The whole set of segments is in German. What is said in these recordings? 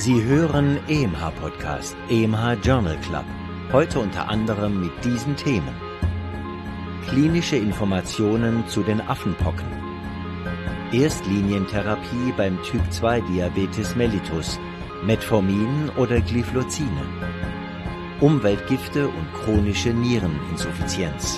Sie hören EMH Podcast, EMH Journal Club. Heute unter anderem mit diesen Themen: Klinische Informationen zu den Affenpocken, Erstlinientherapie beim Typ-2-Diabetes mellitus, Metformin oder Glyflozine, Umweltgifte und chronische Niereninsuffizienz.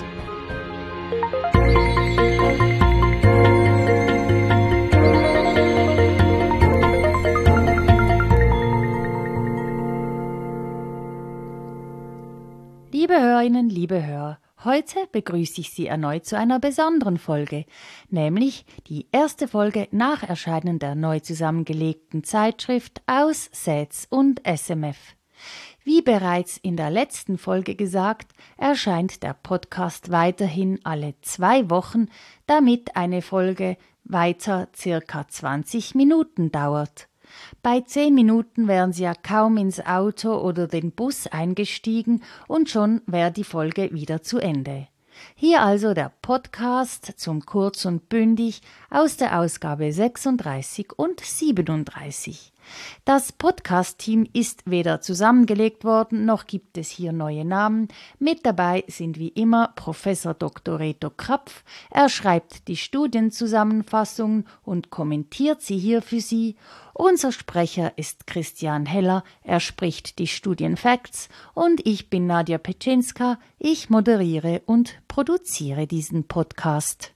Liebe Hörerinnen, liebe Hörer, heute begrüße ich Sie erneut zu einer besonderen Folge, nämlich die erste Folge nach Erscheinen der neu zusammengelegten Zeitschrift aus SAIDS und SMF. Wie bereits in der letzten Folge gesagt, erscheint der Podcast weiterhin alle 2 Wochen, damit eine Folge weiter ca. 20 Minuten dauert. Bei 10 Minuten wären Sie ja kaum ins Auto oder den Bus eingestiegen und schon wäre die Folge wieder zu Ende. Hier also der Podcast zum Kurz und Bündig aus der Ausgabe 36 und 37. Das Podcast-Team ist weder zusammengelegt worden, noch gibt es hier neue Namen. Mit dabei sind wie immer Professor Dr. Reto Krapf. Er schreibt die Studienzusammenfassungen und kommentiert sie hier für Sie. Unser Sprecher ist Christian Heller, er spricht die Studienfacts und ich bin Nadja Petschinska, ich moderiere und produziere diesen Podcast.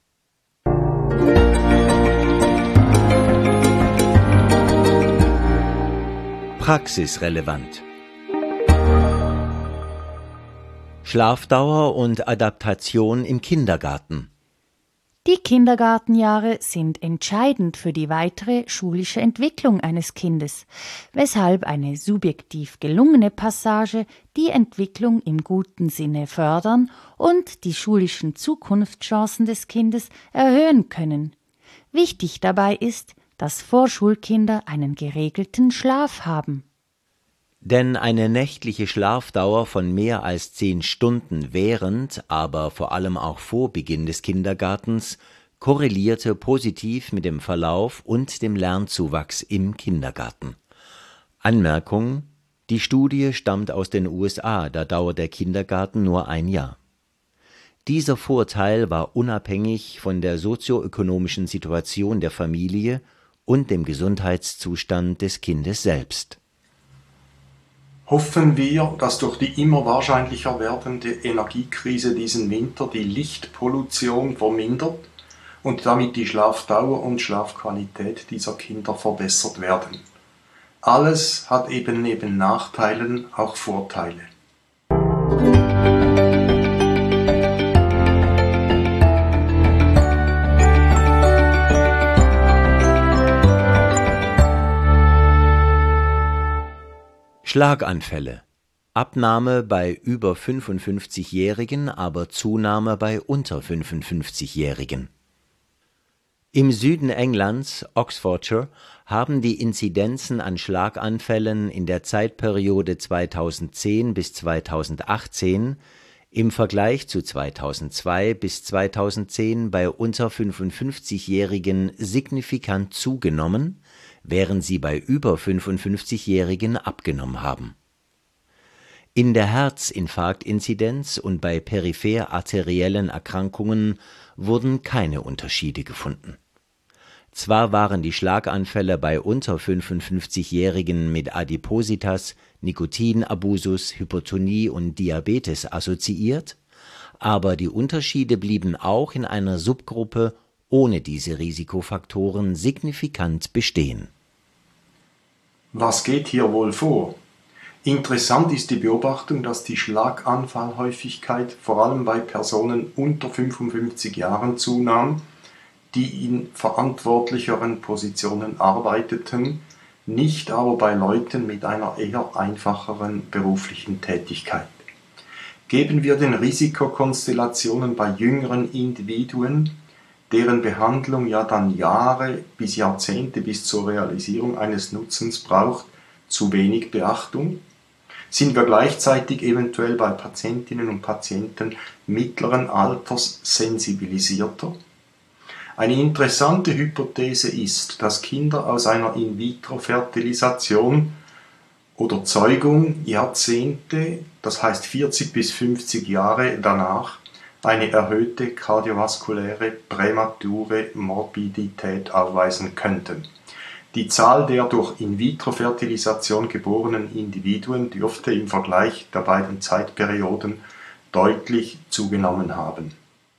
Praxisrelevant. Schlafdauer und Adaptation im Kindergarten. Die Kindergartenjahre sind entscheidend für die weitere schulische Entwicklung eines Kindes, weshalb eine subjektiv gelungene Passage die Entwicklung im guten Sinne fördern und die schulischen Zukunftschancen des Kindes erhöhen können. Wichtig dabei ist, dass Vorschulkinder einen geregelten Schlaf haben. Denn eine nächtliche Schlafdauer von mehr als 10 Stunden während, aber vor allem auch vor Beginn des Kindergartens korrelierte positiv mit dem Verlauf und dem Lernzuwachs im Kindergarten. Anmerkung: Die Studie stammt aus den USA, da dauert der Kindergarten nur 1 Jahr. Dieser Vorteil war unabhängig von der sozioökonomischen Situation der Familie und dem Gesundheitszustand des Kindes selbst. Hoffen wir, dass durch die immer wahrscheinlicher werdende Energiekrise diesen Winter die Lichtpollution vermindert und damit die Schlafdauer und Schlafqualität dieser Kinder verbessert werden. Alles hat eben neben Nachteilen auch Vorteile. Schlaganfälle. Abnahme bei über 55-Jährigen, aber Zunahme bei unter 55-Jährigen. Im Süden Englands, Oxfordshire, haben die Inzidenzen an Schlaganfällen in der Zeitperiode 2010 bis 2018 im Vergleich zu 2002 bis 2010 bei unter 55-Jährigen signifikant zugenommen, während sie bei über 55-Jährigen abgenommen haben. In der Herzinfarktinzidenz und bei peripher arteriellen Erkrankungen wurden keine Unterschiede gefunden. Zwar waren die Schlaganfälle bei unter 55-Jährigen mit Adipositas, Nikotinabusus, Hypertonie und Diabetes assoziiert, aber die Unterschiede blieben auch in einer Subgruppe ohne diese Risikofaktoren signifikant bestehen. Was geht hier wohl vor? Interessant ist die Beobachtung, dass die Schlaganfallhäufigkeit vor allem bei Personen unter 55 Jahren zunahm, die in verantwortlicheren Positionen arbeiteten, nicht aber bei Leuten mit einer eher einfacheren beruflichen Tätigkeit. Geben wir den Risikokonstellationen bei jüngeren Individuen, deren Behandlung ja dann Jahre bis Jahrzehnte bis zur Realisierung eines Nutzens braucht, zu wenig Beachtung? Sind wir gleichzeitig eventuell bei Patientinnen und Patienten mittleren Alters sensibilisierter? Eine interessante Hypothese ist, dass Kinder aus einer In-vitro-Fertilisation oder Zeugung Jahrzehnte, das heißt 40 bis 50 Jahre danach, eine erhöhte kardiovaskuläre prämature Morbidität aufweisen könnten. Die Zahl der durch In-vitro-Fertilisation geborenen Individuen dürfte im Vergleich der beiden Zeitperioden deutlich zugenommen haben.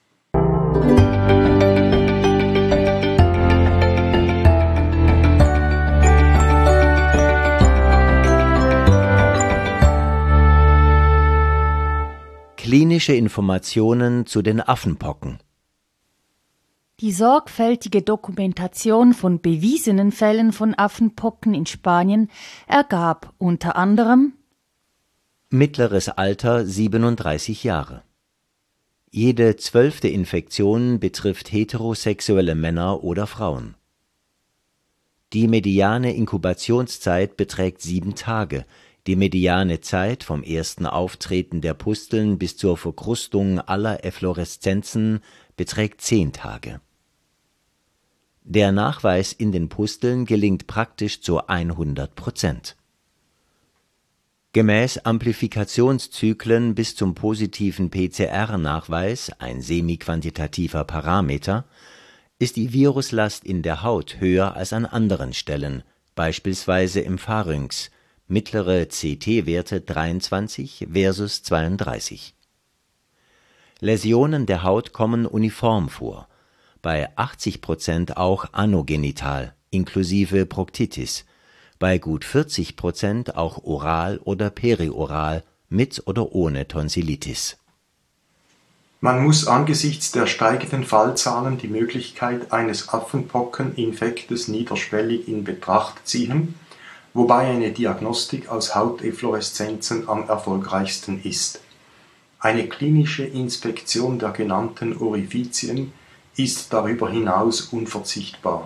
Klinische Informationen zu den Affenpocken. Die sorgfältige Dokumentation von bewiesenen Fällen von Affenpocken in Spanien ergab unter anderem: Mittleres Alter 37 Jahre. Jede 12. Infektion betrifft heterosexuelle Männer oder Frauen. Die mediane Inkubationszeit beträgt 7 Tage. Die mediane Zeit vom ersten Auftreten der Pusteln bis zur Verkrustung aller Effloreszenzen beträgt 10 Tage. Der Nachweis in den Pusteln gelingt praktisch zu 100%. Gemäß Amplifikationszyklen bis zum positiven PCR-Nachweis, ein semi-quantitativer Parameter, ist die Viruslast in der Haut höher als an anderen Stellen, beispielsweise im Pharynx, mittlere CT-Werte 23 versus 32. Läsionen der Haut kommen uniform vor, bei 80% auch anogenital, inklusive Proktitis, bei gut 40% auch oral oder perioral, mit oder ohne Tonsillitis. Man muss angesichts der steigenden Fallzahlen die Möglichkeit eines Affenpockeninfektes niederschwellig in Betracht ziehen, wobei eine Diagnostik aus Hauteffloreszenzen am erfolgreichsten ist. Eine klinische Inspektion der genannten Orifizien ist darüber hinaus unverzichtbar.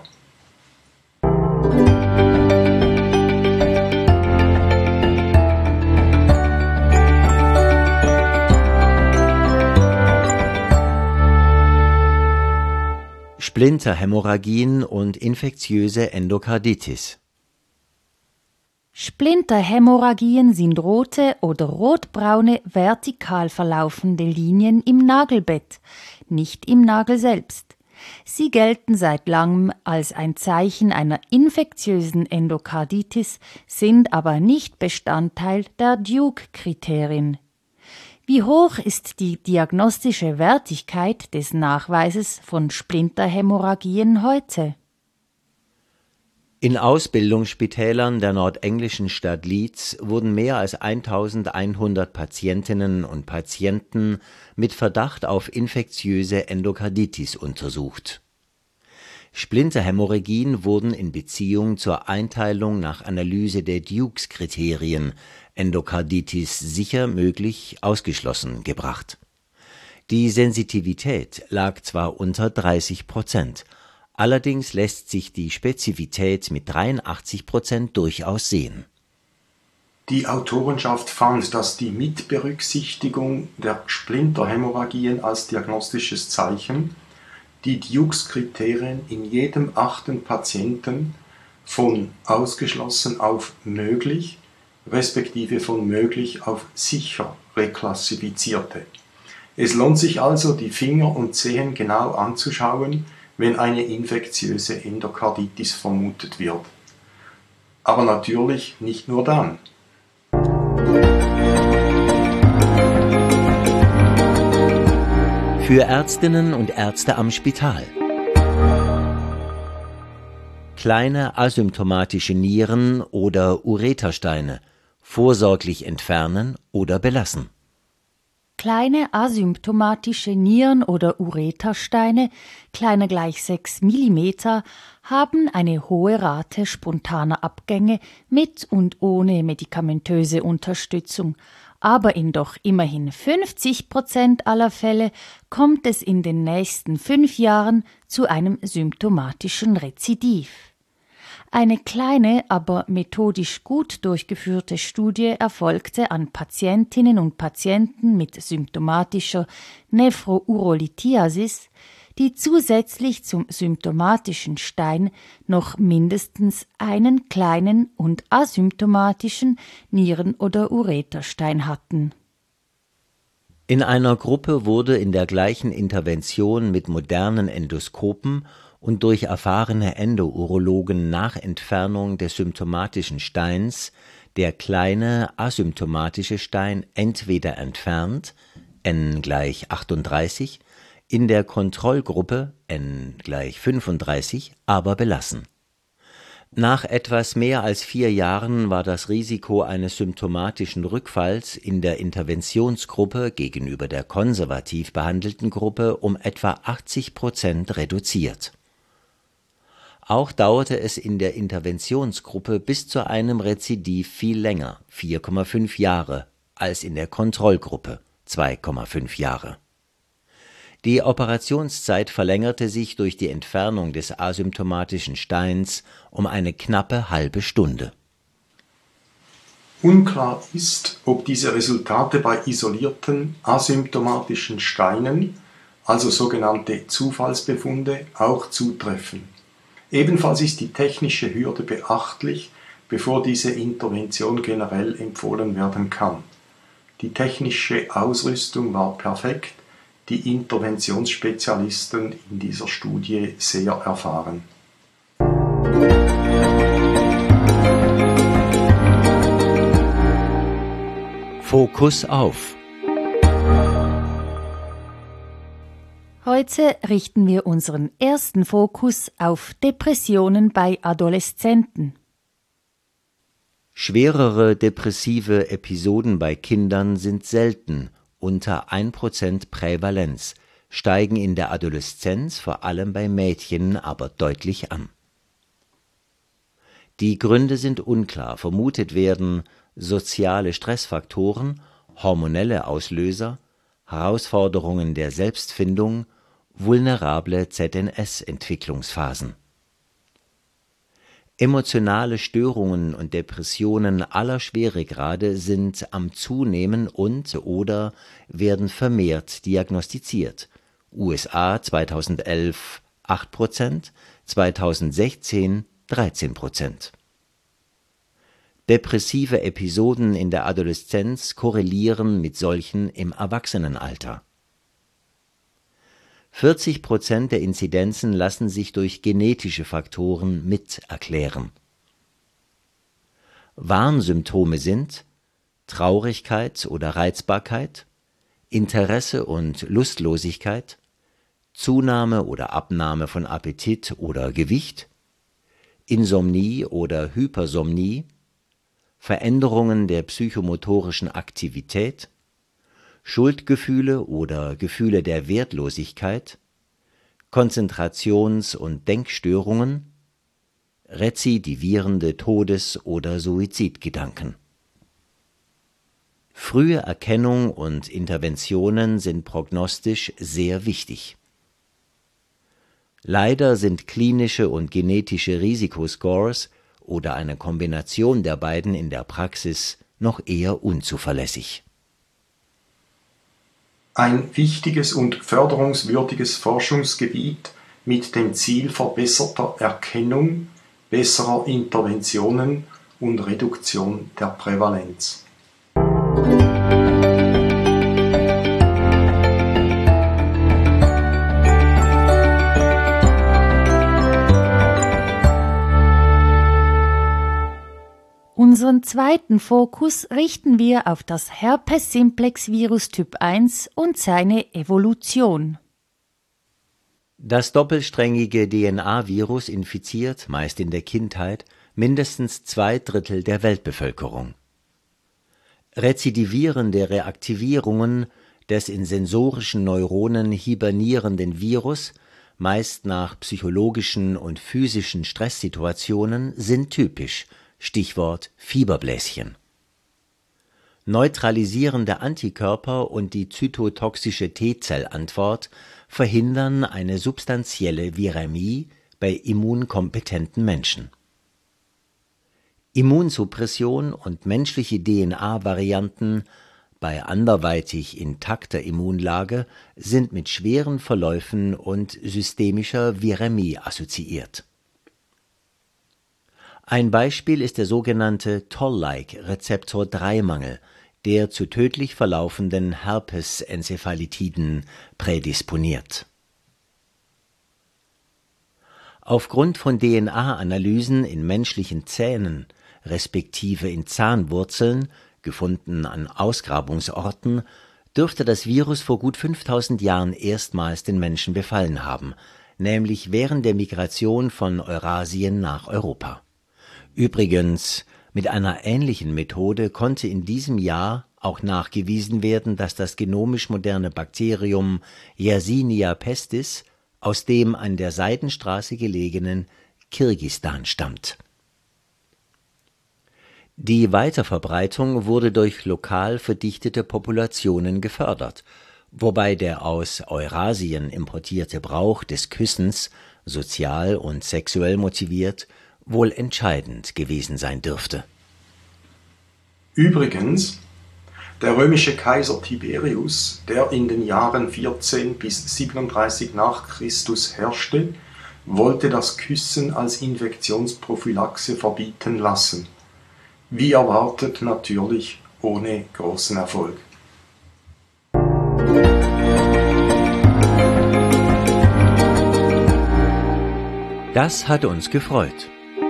Splinterhämorrhagien und infektiöse Endokarditis. Splinterhämorrhagien sind rote oder rotbraune vertikal verlaufende Linien im Nagelbett, nicht im Nagel selbst. Sie gelten seit langem als ein Zeichen einer infektiösen Endokarditis, sind aber nicht Bestandteil der Duke-Kriterien. Wie hoch ist die diagnostische Wertigkeit des Nachweises von Splinterhämorrhagien heute? In Ausbildungsspitälern der nordenglischen Stadt Leeds wurden mehr als 1100 Patientinnen und Patienten mit Verdacht auf infektiöse Endokarditis untersucht. Splinterhämorrhagien wurden in Beziehung zur Einteilung nach Analyse der Dukes-Kriterien Endokarditis sicher möglich ausgeschlossen gebracht. Die Sensitivität lag zwar unter 30%, allerdings lässt sich die Spezifität mit 83% durchaus sehen. Die Autorenschaft fand, dass die Mitberücksichtigung der Splinterhämorrhagien als diagnostisches Zeichen die Dukes-Kriterien in jedem 8. Patienten von ausgeschlossen auf möglich, respektive von möglich auf sicher reklassifizierte. Es lohnt sich also, die Finger und Zehen genau anzuschauen, wenn eine infektiöse Endokarditis vermutet wird. Aber natürlich nicht nur dann. Für Ärztinnen und Ärzte am Spital. Kleine asymptomatische Nieren- oder Uretersteine vorsorglich entfernen oder belassen. Kleine asymptomatische Nieren- oder Uretersteine, kleiner gleich 6 mm, haben eine hohe Rate spontaner Abgänge mit und ohne medikamentöse Unterstützung, aber in doch immerhin 50% aller Fälle kommt es in den nächsten 5 Jahren zu einem symptomatischen Rezidiv. Eine kleine, aber methodisch gut durchgeführte Studie erfolgte an Patientinnen und Patienten mit symptomatischer Nephrourolithiasis, die zusätzlich zum symptomatischen Stein noch mindestens einen kleinen und asymptomatischen Nieren- oder Ureterstein hatten. In einer Gruppe wurde in der gleichen Intervention mit modernen Endoskopen und durch erfahrene Endourologen nach Entfernung des symptomatischen Steins der kleine asymptomatische Stein entweder entfernt, n = 38, in der Kontrollgruppe n = 35, aber belassen. Nach etwas mehr als 4 Jahren war das Risiko eines symptomatischen Rückfalls in der Interventionsgruppe gegenüber der konservativ behandelten Gruppe um etwa 80% reduziert. Auch dauerte es in der Interventionsgruppe bis zu einem Rezidiv viel länger, 4,5 Jahre, als in der Kontrollgruppe, 2,5 Jahre. Die Operationszeit verlängerte sich durch die Entfernung des asymptomatischen Steins um eine knappe halbe Stunde. Unklar ist, ob diese Resultate bei isolierten asymptomatischen Steinen, also sogenannte Zufallsbefunde, auch zutreffen. Ebenfalls ist die technische Hürde beachtlich, bevor diese Intervention generell empfohlen werden kann. Die technische Ausrüstung war perfekt, die Interventionsspezialisten in dieser Studie sehr erfahren. Fokus auf. Heute richten wir unseren ersten Fokus auf Depressionen bei Adoleszenten. Schwerere depressive Episoden bei Kindern sind selten, unter 1% Prävalenz, steigen in der Adoleszenz vor allem bei Mädchen aber deutlich an. Die Gründe sind unklar, vermutet werden soziale Stressfaktoren, hormonelle Auslöser, Herausforderungen der Selbstfindung, vulnerable ZNS-Entwicklungsphasen. Emotionale Störungen und Depressionen aller Schweregrade sind am Zunehmen und/oder werden vermehrt diagnostiziert. USA 2011 8%, 2016 13%. Depressive Episoden in der Adoleszenz korrelieren mit solchen im Erwachsenenalter. 40% der Inzidenzen lassen sich durch genetische Faktoren mit erklären. Warnsymptome sind Traurigkeit oder Reizbarkeit, Interesse und Lustlosigkeit, Zunahme oder Abnahme von Appetit oder Gewicht, Insomnie oder Hypersomnie, Veränderungen der psychomotorischen Aktivität, Schuldgefühle oder Gefühle der Wertlosigkeit, Konzentrations- und Denkstörungen, rezidivierende Todes- oder Suizidgedanken. Frühe Erkennung und Interventionen sind prognostisch sehr wichtig. Leider sind klinische und genetische Risikoscores oder eine Kombination der beiden in der Praxis noch eher unzuverlässig. Ein wichtiges und förderungswürdiges Forschungsgebiet mit dem Ziel verbesserter Erkennung, besserer Interventionen und Reduktion der Prävalenz. Unseren zweiten Fokus richten wir auf das Herpes-Simplex-Virus Typ 1 und seine Evolution. Das doppelsträngige DNA-Virus infiziert, meist in der Kindheit, mindestens 2/3 der Weltbevölkerung. Rezidivierende Reaktivierungen des in sensorischen Neuronen hibernierenden Virus, meist nach psychologischen und physischen Stresssituationen, sind typisch. Stichwort Fieberbläschen. Neutralisierende Antikörper und die zytotoxische T-Zellantwort verhindern eine substanzielle Virämie bei immunkompetenten Menschen. Immunsuppression und menschliche DNA-Varianten bei anderweitig intakter Immunlage sind mit schweren Verläufen und systemischer Virämie assoziiert. Ein Beispiel ist der sogenannte Toll-like-Rezeptor-3-Mangel, der zu tödlich verlaufenden Herpesenzephalitiden prädisponiert. Aufgrund von DNA-Analysen in menschlichen Zähnen, respektive in Zahnwurzeln, gefunden an Ausgrabungsorten, dürfte das Virus vor gut 5000 Jahren erstmals den Menschen befallen haben, nämlich während der Migration von Eurasien nach Europa. Übrigens, mit einer ähnlichen Methode konnte in diesem Jahr auch nachgewiesen werden, dass das genomisch moderne Bakterium Yersinia pestis aus dem an der Seidenstraße gelegenen Kirgisistan stammt. Die Weiterverbreitung wurde durch lokal verdichtete Populationen gefördert, wobei der aus Eurasien importierte Brauch des Küssens, sozial und sexuell motiviert, wohl entscheidend gewesen sein dürfte. Übrigens, der römische Kaiser Tiberius, der in den Jahren 14 bis 37 nach Christus herrschte, wollte das Küssen als Infektionsprophylaxe verbieten lassen. Wie erwartet natürlich ohne großen Erfolg. Das hat uns gefreut.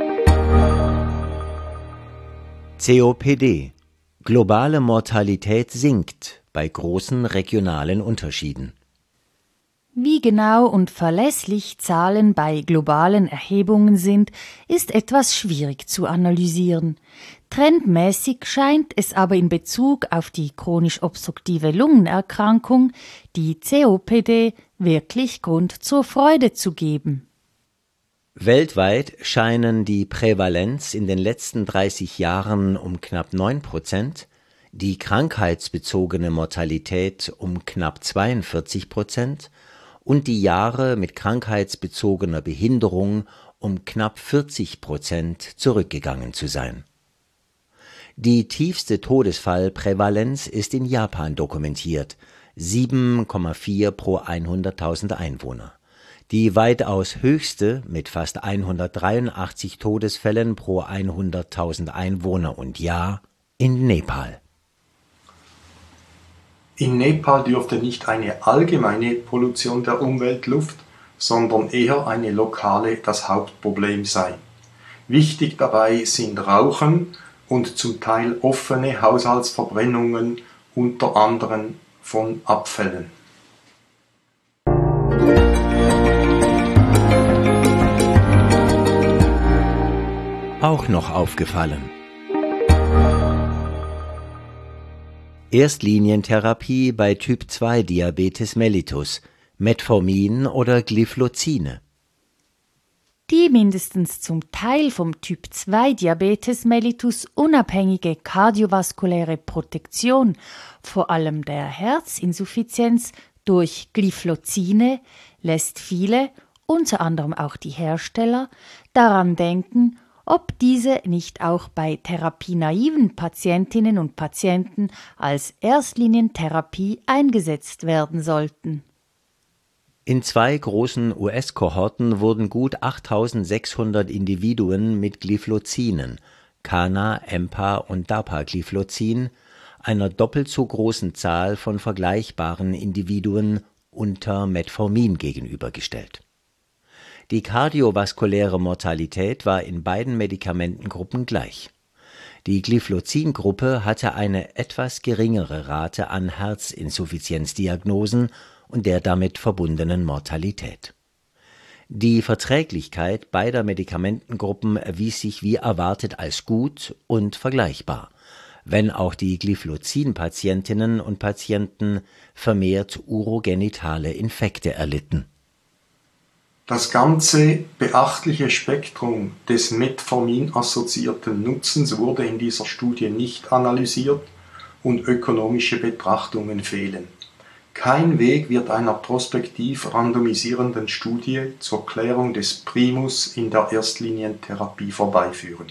COPD. Globale Mortalität sinkt bei großen regionalen Unterschieden. Wie genau und verlässlich Zahlen bei globalen Erhebungen sind, ist etwas schwierig zu analysieren. Trendmäßig scheint es aber in Bezug auf die chronisch obstruktive Lungenerkrankung, die COPD, wirklich Grund zur Freude zu geben. Weltweit scheinen die Prävalenz in den letzten 30 Jahren um knapp 9%, die krankheitsbezogene Mortalität um knapp 42% und die Jahre mit krankheitsbezogener Behinderung um knapp 40% zurückgegangen zu sein. Die tiefste Todesfallprävalenz ist in Japan dokumentiert, 7,4 pro 100.000 Einwohner. Die weitaus höchste mit fast 183 Todesfällen pro 100.000 Einwohner und Jahr in Nepal. In Nepal dürfte nicht eine allgemeine Pollution der Umweltluft, sondern eher eine lokale das Hauptproblem sein. Wichtig dabei sind Rauchen und zum Teil offene Haushaltsverbrennungen, unter anderem von Abfällen. Auch noch aufgefallen. Erstlinientherapie bei Typ-2-Diabetes mellitus, Metformin oder Glyphlozine. Die mindestens zum Teil vom Typ-2-Diabetes mellitus unabhängige kardiovaskuläre Protektion, vor allem der Herzinsuffizienz durch Glyphlozine, lässt viele, unter anderem auch die Hersteller, daran denken, ob diese nicht auch bei therapienaiven Patientinnen und Patienten als Erstlinientherapie eingesetzt werden sollten. In 2 großen US-Kohorten wurden gut 8.600 Individuen mit Glyphlozinen, Cana, Empa und Dapagliflozin, einer doppelt so großen Zahl von vergleichbaren Individuen unter Metformin gegenübergestellt. Die kardiovaskuläre Mortalität war in beiden Medikamentengruppen gleich. Die Glyphlozin-Gruppe hatte eine etwas geringere Rate an Herzinsuffizienzdiagnosen und der damit verbundenen Mortalität. Die Verträglichkeit beider Medikamentengruppen erwies sich wie erwartet als gut und vergleichbar, wenn auch die Glyphlozin-Patientinnen und Patienten vermehrt urogenitale Infekte erlitten. Das ganze beachtliche Spektrum des Metformin-assoziierten Nutzens wurde in dieser Studie nicht analysiert und ökonomische Betrachtungen fehlen. Kein Weg wird einer prospektiv randomisierenden Studie zur Klärung des Primus in der Erstlinientherapie vorbeiführen.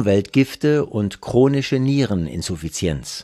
Umweltgifte und chronische Niereninsuffizienz.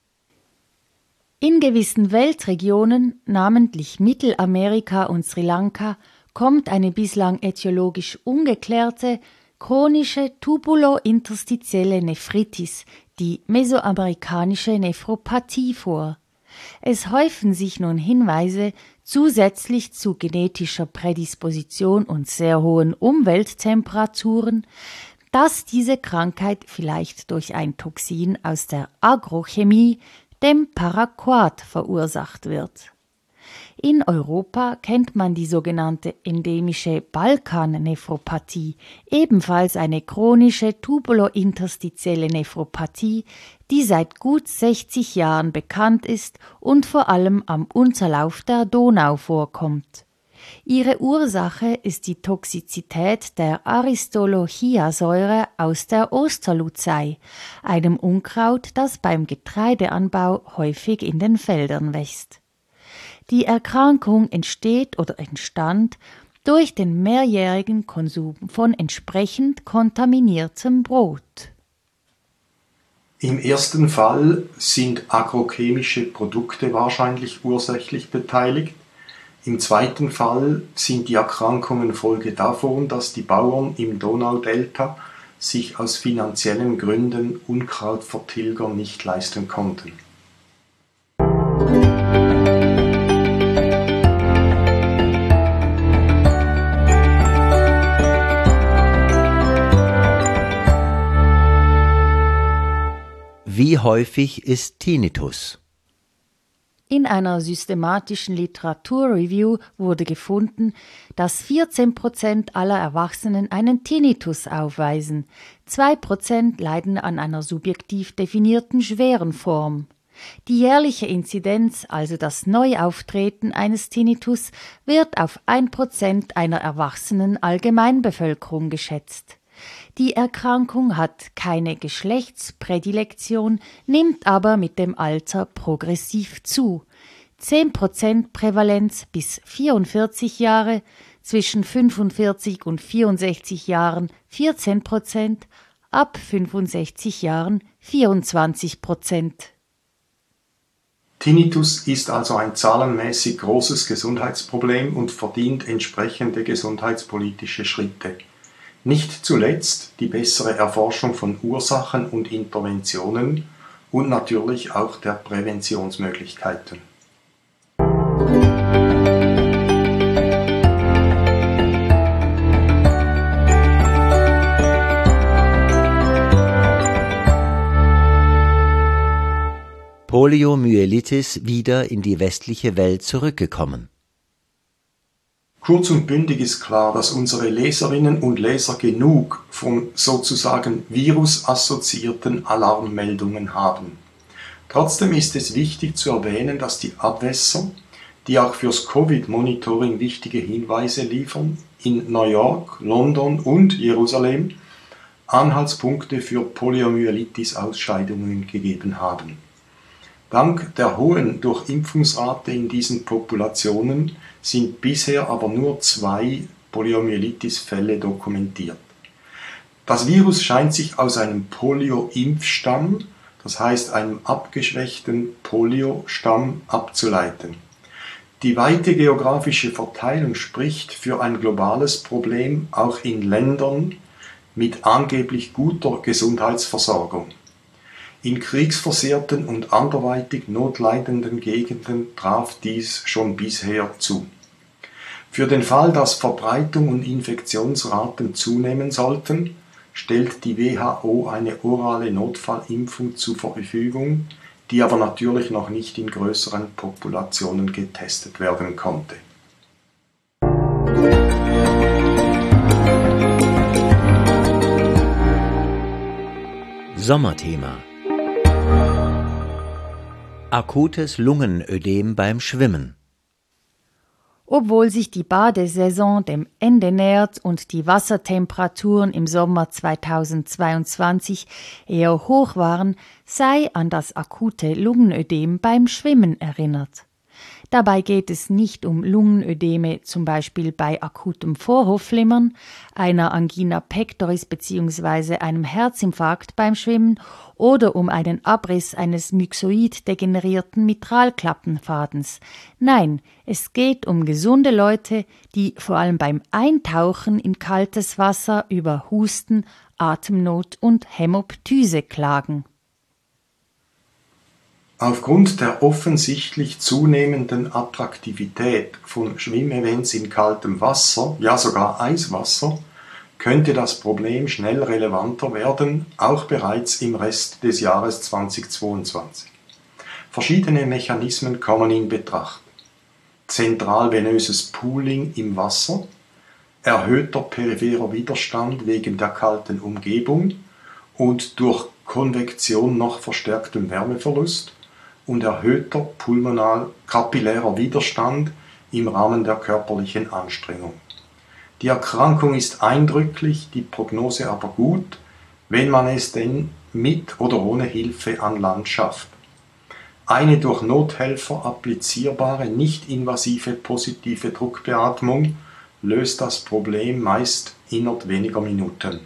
In gewissen Weltregionen, namentlich Mittelamerika und Sri Lanka, kommt eine bislang ätiologisch ungeklärte, chronische tubulointerstitielle Nephritis, die mesoamerikanische Nephropathie, vor. Es häufen sich nun Hinweise, zusätzlich zu genetischer Prädisposition und sehr hohen Umwelttemperaturen, dass diese Krankheit vielleicht durch ein Toxin aus der Agrochemie, dem Paraquat, verursacht wird. In Europa kennt man die sogenannte endemische Balkan-Nephropathie, ebenfalls eine chronische tubulointerstitielle Nephropathie, die seit gut 60 Jahren bekannt ist und vor allem am Unterlauf der Donau vorkommt. Ihre Ursache ist die Toxizität der Aristolochiasäure aus der Osterluzei, einem Unkraut, das beim Getreideanbau häufig in den Feldern wächst. Die Erkrankung entsteht oder entstand durch den mehrjährigen Konsum von entsprechend kontaminiertem Brot. Im ersten Fall sind agrochemische Produkte wahrscheinlich ursächlich beteiligt. Im zweiten Fall sind die Erkrankungen Folge davon, dass die Bauern im Donaudelta sich aus finanziellen Gründen Unkrautvertilger nicht leisten konnten. Wie häufig ist Tinnitus? In einer systematischen Literaturreview wurde gefunden, dass 14% aller Erwachsenen einen Tinnitus aufweisen, 2% leiden an einer subjektiv definierten schweren Form. Die jährliche Inzidenz, also das Neuauftreten eines Tinnitus, wird auf 1% einer erwachsenen Allgemeinbevölkerung geschätzt. Die Erkrankung hat keine Geschlechtsprädilektion, nimmt aber mit dem Alter progressiv zu. 10% Prävalenz bis 44 Jahre, zwischen 45 und 64 Jahren 14%, ab 65 Jahren 24%. Tinnitus ist also ein zahlenmäßig großes Gesundheitsproblem und verdient entsprechende gesundheitspolitische Schritte. Nicht zuletzt die bessere Erforschung von Ursachen und Interventionen und natürlich auch der Präventionsmöglichkeiten. Poliomyelitis wieder in die westliche Welt zurückgekommen. Kurz und bündig ist klar, dass unsere Leserinnen und Leser genug von sozusagen virusassoziierten Alarmmeldungen haben. Trotzdem ist es wichtig zu erwähnen, dass die Abwässer, die auch fürs Covid-Monitoring wichtige Hinweise liefern, in New York, London und Jerusalem Anhaltspunkte für Poliomyelitis-Ausscheidungen gegeben haben. Dank der hohen Durchimpfungsrate in diesen Populationen sind bisher aber nur 2 Poliomyelitis-Fälle dokumentiert. Das Virus scheint sich aus einem Polio-Impfstamm, das heißt einem abgeschwächten Polio-Stamm, abzuleiten. Die weite geografische Verteilung spricht für ein globales Problem, auch in Ländern mit angeblich guter Gesundheitsversorgung. In kriegsversehrten und anderweitig notleidenden Gegenden traf dies schon bisher zu. Für den Fall, dass Verbreitung und Infektionsraten zunehmen sollten, stellt die WHO eine orale Notfallimpfung zur Verfügung, die aber natürlich noch nicht in größeren Populationen getestet werden konnte. Sommerthema: Akutes Lungenödem beim Schwimmen. Obwohl sich die Badesaison dem Ende nähert und die Wassertemperaturen im Sommer 2022 eher hoch waren, sei an das akute Lungenödem beim Schwimmen erinnert. Dabei geht es nicht um Lungenödeme, zum Beispiel bei akutem Vorhofflimmern, einer Angina pectoris bzw. einem Herzinfarkt beim Schwimmen oder um einen Abriss eines myxoid-degenerierten Mitralklappenfadens. Nein, es geht um gesunde Leute, die vor allem beim Eintauchen in kaltes Wasser über Husten, Atemnot und Hämoptyse klagen. Aufgrund der offensichtlich zunehmenden Attraktivität von Schwimmevents in kaltem Wasser, ja sogar Eiswasser, könnte das Problem schnell relevanter werden, auch bereits im Rest des Jahres 2022. Verschiedene Mechanismen kommen in Betracht. Zentralvenöses Pooling im Wasser, erhöhter peripherer Widerstand wegen der kalten Umgebung und durch Konvektion noch verstärktem Wärmeverlust und erhöhter pulmonal-kapillärer Widerstand im Rahmen der körperlichen Anstrengung. Die Erkrankung ist eindrücklich, die Prognose aber gut, wenn man es denn mit oder ohne Hilfe an Land schafft. Eine durch Nothelfer applizierbare, nicht-invasive positive Druckbeatmung löst das Problem meist innerhalb weniger Minuten.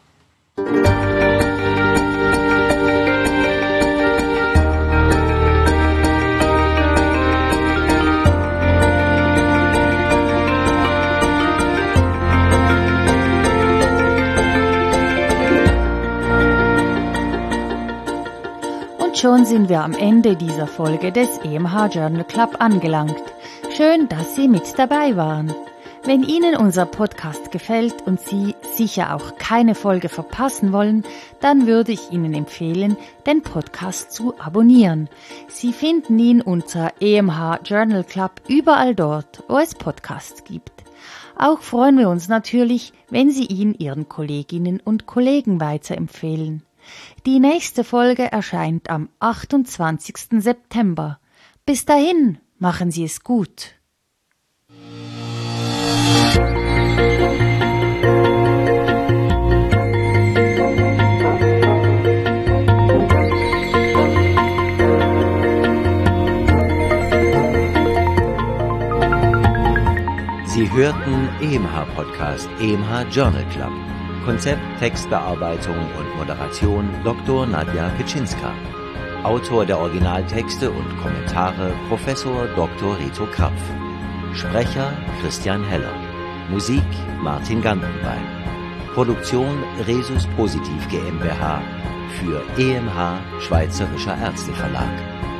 Schon sind wir am Ende dieser Folge des EMH Journal Club angelangt. Schön, dass Sie mit dabei waren. Wenn Ihnen unser Podcast gefällt und Sie sicher auch keine Folge verpassen wollen, dann würde ich Ihnen empfehlen, den Podcast zu abonnieren. Sie finden ihn unter EMH Journal Club überall dort, wo es Podcasts gibt. Auch freuen wir uns natürlich, wenn Sie ihn Ihren Kolleginnen und Kollegen weiterempfehlen. Die nächste Folge erscheint am 28. September. Bis dahin, machen Sie es gut. Sie hörten EMH-Podcast, EMH Journal Club. Konzept, Textbearbeitung und Moderation Dr. Nadja Pitschinska. Autor der Originaltexte und Kommentare Professor Dr. Rito Krapf. Sprecher Christian Heller. Musik Martin Gantenbein. Produktion Resus Positiv GmbH für EMH Schweizerischer Ärzteverlag.